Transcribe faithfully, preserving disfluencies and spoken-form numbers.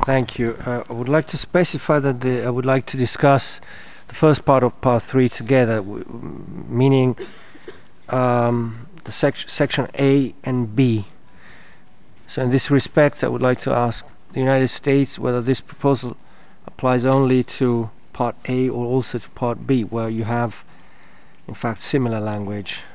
Thank you. Uh, I would like to specify that the, I would like to discuss the first part of part three together, w- meaning um, the sec section A and B. So in this respect, I would like to ask the United States whether this proposal applies only to part A or also to part B, where you have, in fact, similar language.